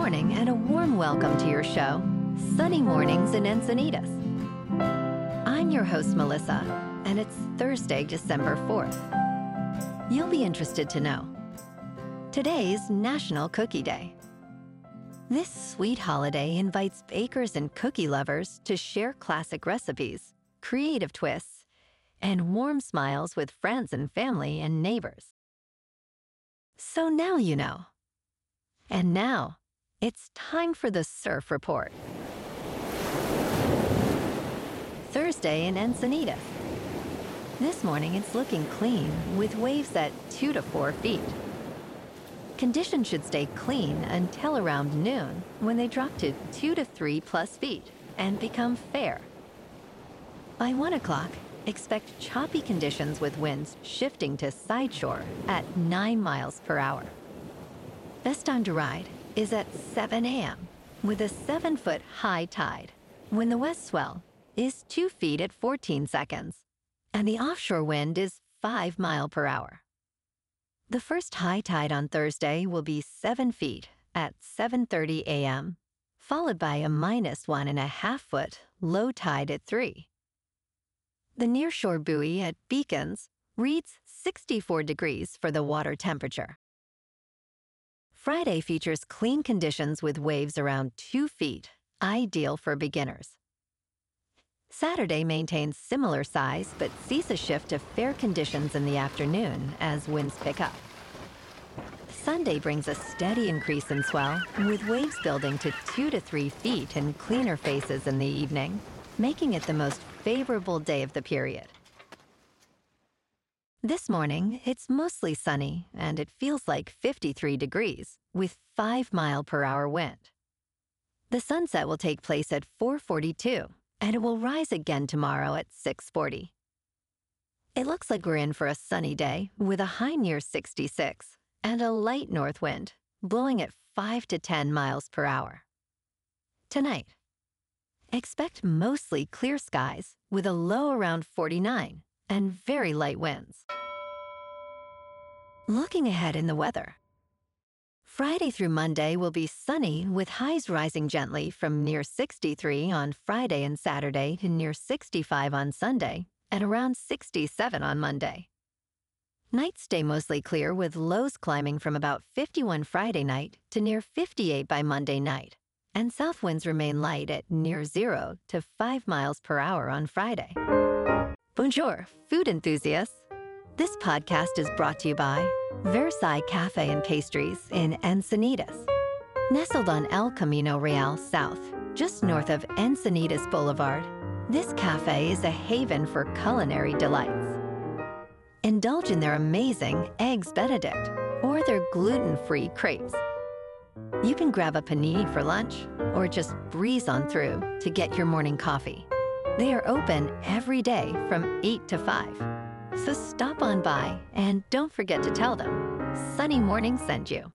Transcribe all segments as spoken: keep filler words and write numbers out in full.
morning and a warm welcome to your show, Sunny Mornings in Encinitas. I'm your host, Melissa, and it's Thursday, December fourth. You'll be interested to know. Today's National Cookie Day. This sweet holiday invites bakers and cookie lovers to share classic recipes, creative twists, and warm smiles with friends and family and neighbors. So now you know. And now, it's time for the Surf Report. Thursday in Encinitas. This morning it's looking clean with waves at two to four feet. Conditions should stay clean until around noon when they drop to two to three plus feet and become fair. By one o'clock, expect choppy conditions with winds shifting to sideshore at nine miles per hour. Best time to ride is at seven a.m. with a seven-foot high tide, when the west swell is two feet at fourteen seconds, and the offshore wind is five mile per hour. The first high tide on Thursday will be seven feet at seven thirty a.m., followed by a minus one and a half foot low tide at three. The nearshore buoy at Beacons reads sixty-four degrees for the water temperature. Friday features clean conditions with waves around two feet, ideal for beginners. Saturday maintains similar size but sees a shift to fair conditions in the afternoon as winds pick up. Sunday brings a steady increase in swell, with waves building to two to three feet and cleaner faces in the evening, making it the most favorable day of the period. This morning, it's mostly sunny and it feels like fifty-three degrees with five mile per hour wind. The sunset will take place at four forty-two. And it will rise again tomorrow at six forty. It looks like we're in for a sunny day with a high near sixty-six and a light north wind blowing at five to ten miles per hour. Tonight, expect mostly clear skies with a low around forty-nine and very light winds. Looking ahead in the weather. Friday through Monday will be sunny with highs rising gently from near sixty-three on Friday and Saturday to near sixty-five on Sunday and around sixty-seven on Monday. Nights stay mostly clear with lows climbing from about fifty-one Friday night to near fifty-eight by Monday night, and south winds remain light at near zero to five miles per hour on Friday. Bonjour, food enthusiasts. This podcast is brought to you by Versailles Cafe and Pastries in Encinitas. Nestled on El Camino Real South, just north of Encinitas Boulevard, this cafe is a haven for culinary delights. Indulge in their amazing Eggs Benedict or their gluten-free crepes. You can grab a panini for lunch or just breeze on through to get your morning coffee. They are open every day from eight to five. So stop on by and don't forget to tell them Sunny Morning sent you.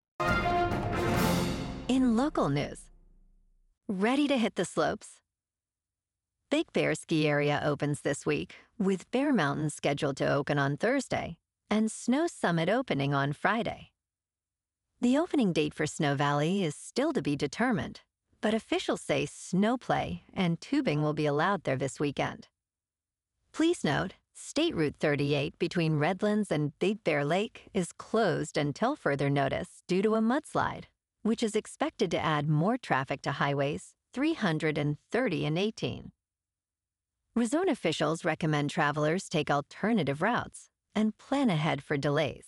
In local news, ready to hit the slopes? Big Bear Ski Area opens this week, with Bear Mountain scheduled to open on Thursday and Snow Summit opening on Friday. The opening date for Snow Valley is still to be determined, but officials say snow play and tubing will be allowed there this weekend. Please note, State Route thirty-eight between Redlands and Big Bear Lake is closed until further notice due to a mudslide, which is expected to add more traffic to highways three hundred thirty and eighteen. Resort officials recommend travelers take alternative routes and plan ahead for delays.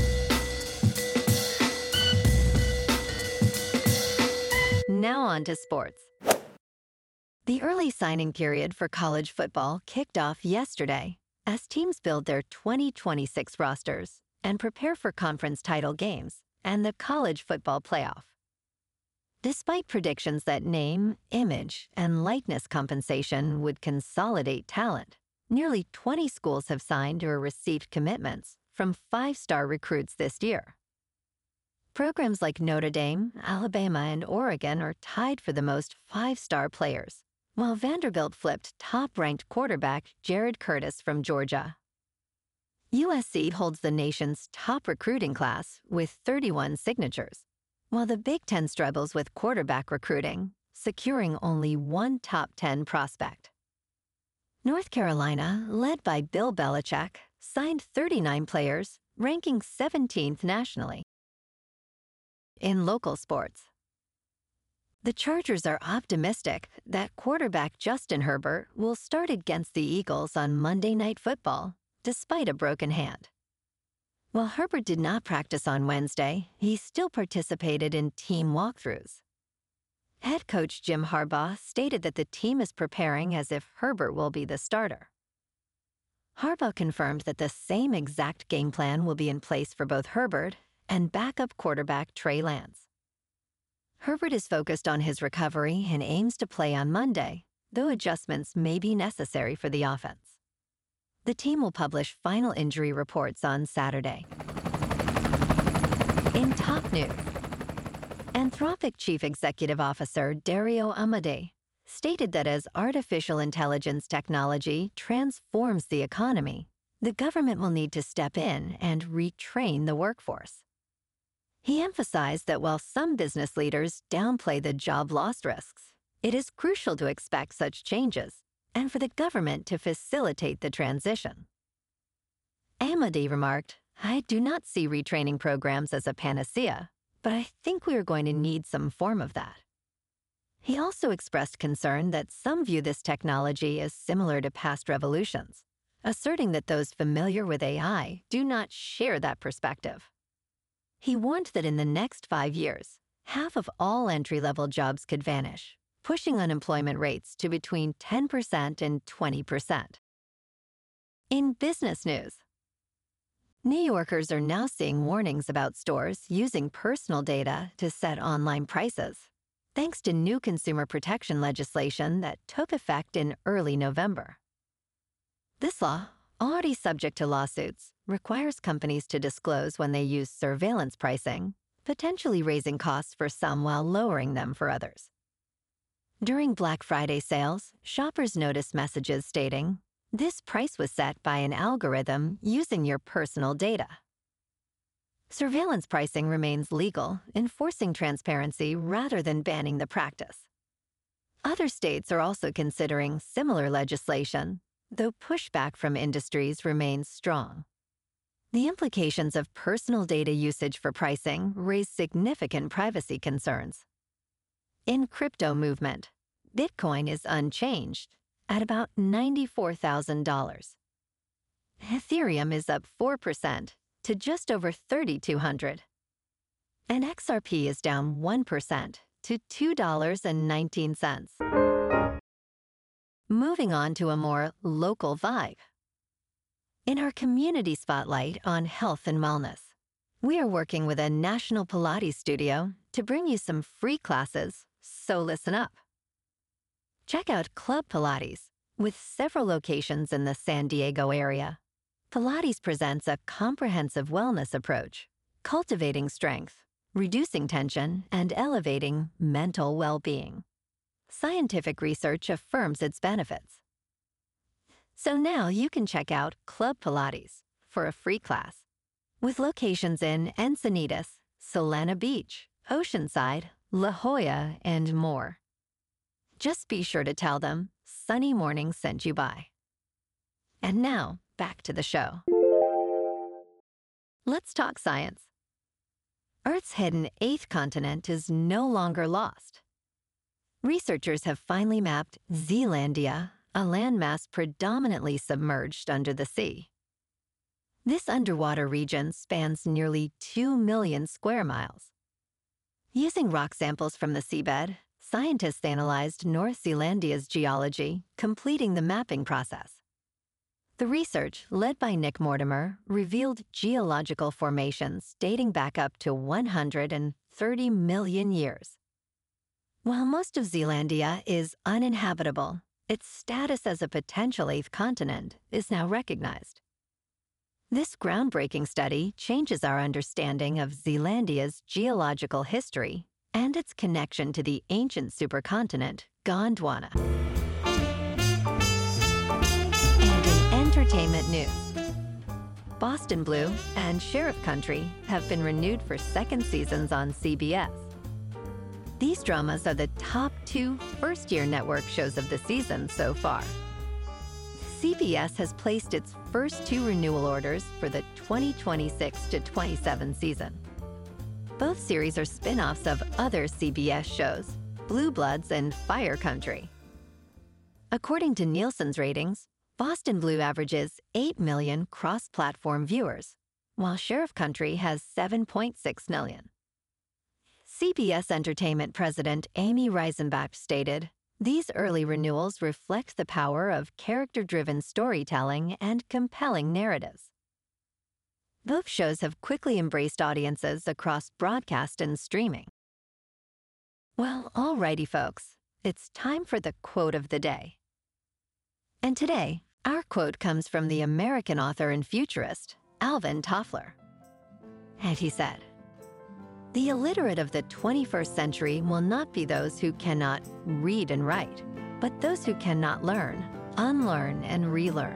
Now on to sports. The early signing period for college football kicked off yesterday as teams build their twenty twenty-six rosters and prepare for conference title games and the college football playoff. Despite predictions that name, image, and likeness compensation would consolidate talent, nearly twenty schools have signed or received commitments from five-star recruits this year. Programs like Notre Dame, Alabama, and Oregon are tied for the most five-star players, while Vanderbilt flipped top-ranked quarterback Jared Curtis from Georgia. U S C holds the nation's top recruiting class with thirty-one signatures, While the Big Ten struggles with quarterback recruiting, securing only one top ten prospect. North Carolina, led by Bill Belichick, signed thirty-nine players, ranking seventeenth nationally. In local sports, the Chargers are optimistic that quarterback Justin Herbert will start against the Eagles on Monday Night Football, despite a broken hand. While Herbert did not practice on Wednesday, he still participated in team walkthroughs. Head coach Jim Harbaugh stated that the team is preparing as if Herbert will be the starter. Harbaugh confirmed that the same exact game plan will be in place for both Herbert and backup quarterback Trey Lance. Herbert is focused on his recovery and aims to play on Monday, though adjustments may be necessary for the offense. The team will publish final injury reports on Saturday. In top news, Anthropic Chief Executive Officer Dario Amodei stated that as artificial intelligence technology transforms the economy, the government will need to step in and retrain the workforce. He emphasized that while some business leaders downplay the job loss risks, it is crucial to expect such changes and for the government to facilitate the transition. Amodei remarked, "I do not see retraining programs as a panacea, but I think we are going to need some form of that." He also expressed concern that some view this technology as similar to past revolutions, asserting that those familiar with A I do not share that perspective. He warned that in the next five years, half of all entry-level jobs could vanish, pushing unemployment rates to between ten percent and twenty percent. In business news, New Yorkers are now seeing warnings about stores using personal data to set online prices, thanks to new consumer protection legislation that took effect in early November. This law, already subject to lawsuits, requires companies to disclose when they use surveillance pricing, potentially raising costs for some while lowering them for others. During Black Friday sales, shoppers noticed messages stating, "This price was set by an algorithm using your personal data." Surveillance pricing remains legal, enforcing transparency rather than banning the practice. Other states are also considering similar legislation, though pushback from industries remains strong. The implications of personal data usage for pricing raise significant privacy concerns. In crypto movement, Bitcoin is unchanged at about ninety-four thousand dollars. Ethereum is up four percent to just over thirty-two hundred dollars. And X R P is down one percent to two dollars and nineteen cents. Moving on to a more local vibe. In our community spotlight on health and wellness, we are working with a national Pilates studio to bring you some free classes, so listen up. Check out Club Pilates, with several locations in the San Diego area. Pilates presents a comprehensive wellness approach, cultivating strength, reducing tension, and elevating mental well-being. Scientific research affirms its benefits. So now you can check out Club Pilates for a free class, with locations in Encinitas, Solana Beach, Oceanside, La Jolla, and more. Just be sure to tell them Sunny Morning sent you by. And now, back to the show. Let's talk science. Earth's hidden eighth continent is no longer lost. Researchers have finally mapped Zealandia, a landmass predominantly submerged under the sea. This underwater region spans nearly two million square miles. Using rock samples from the seabed, scientists analyzed North Zealandia's geology, completing the mapping process. The research, led by Nick Mortimer, revealed geological formations dating back up to one hundred thirty million years. While most of Zealandia is uninhabitable, its status as a potential eighth continent is now recognized. This groundbreaking study changes our understanding of Zealandia's geological history and its connection to the ancient supercontinent Gondwana. And in entertainment news, Boston Blue and Sheriff Country have been renewed for second seasons on C B S. These dramas are the top two first-year network shows of the season so far. C B S has placed its first two renewal orders for the twenty twenty-six to twenty-seven season. Both series are spin-offs of other C B S shows, Blue Bloods and Fire Country. According to Nielsen's ratings, Boston Blue averages eight million cross-platform viewers, while Sheriff Country has seven point six million. C B S Entertainment President Amy Reisenbach stated, "These early renewals reflect the power of character-driven storytelling and compelling narratives." Both shows have quickly embraced audiences across broadcast and streaming. Well, alrighty, folks, it's time for the quote of the day. And today, our quote comes from the American author and futurist, Alvin Toffler. And he said, "The illiterate of the twenty-first century will not be those who cannot read and write, but those who cannot learn, unlearn, and relearn."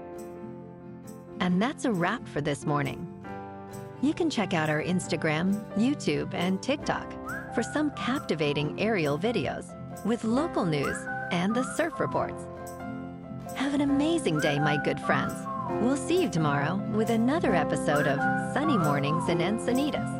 And that's a wrap for this morning. You can check out our Instagram, YouTube, and TikTok for some captivating aerial videos with local news and the surf reports. Have an amazing day, my good friends. We'll see you tomorrow with another episode of Sunny Mornings in Encinitas.